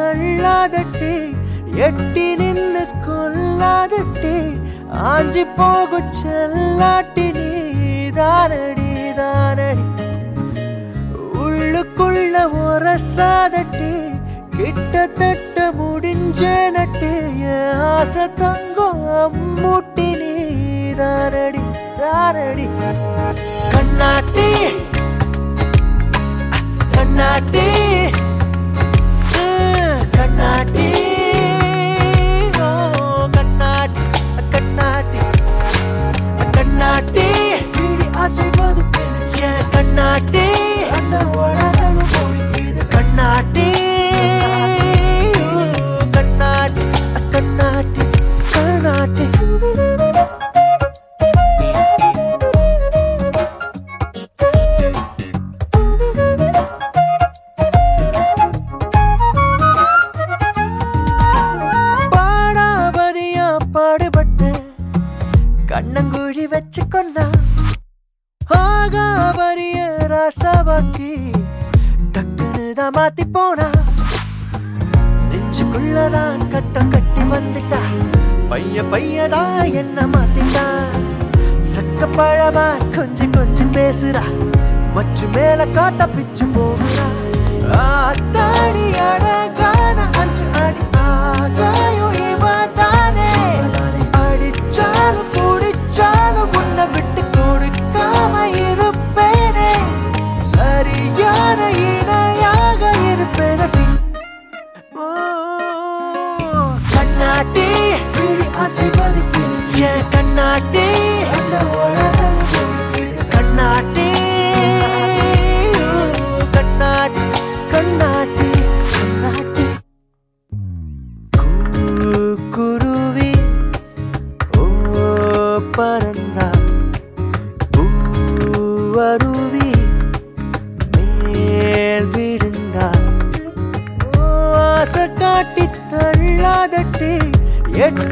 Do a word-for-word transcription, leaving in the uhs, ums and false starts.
தள்ளாதட்டி எட்டி நின்னு கொல்லாதட்டி ஆஞ்சி போகு செல்லாட்டி நீ தானடி தானடி உள்ளுக்குள்ள ஒரசாதட்டி கிட்டத்தட்ட முடிஞ்ச நட்டு ஆசை தங்கம் அம்மூட்டி நீ தானடி தானடி கண்ணாட்டி கண்ணாட்டி கண்ணாட்டி கண்ணாட்டி கண்ணாட்டி கண்ணாட்டி வீடி அசைவது கண்ணாட்டி கண்ணாட்டி கண்ணாட்டி கண்ணாட்டி கண்ணாட்டி பாடுபட்டு கண்ணங்குழி வச்சு கொண்டா ஆகாபரிய ராசாவாக்கி டக்குனுதான் மாத்தி போனா நெஞ்சுக்குள்ளதான் கட்டம் கட்டி வந்துட்டா பைய பையதான் என்ன மாத்திட்டா சக்க பழமா கொஞ்சம் கொஞ்சம் பேசுறா மச்சு மேல காட்ட பிச்சு போகுறா ஆத்தாடி அழகான அஞ்சு அடி ஆகாயும் இவதானே அடிச்சாலும் குடிச்சாலும் உன்னை விட்டு கொடுக்காம இருப்பேனே சரியான இணையாக இருப்பேனே கண்ணாட்டி அசைவது என் கண்ணாட்டி கண்ணாட்டி கண்ணாட்டி கண்ணாட்டி கண்ணாட்டி குருவி ஓ பரந்தா பூவருவி மேல் விழுந்தா ஆசை காட்டி தள்ளாதட்டி எட்டி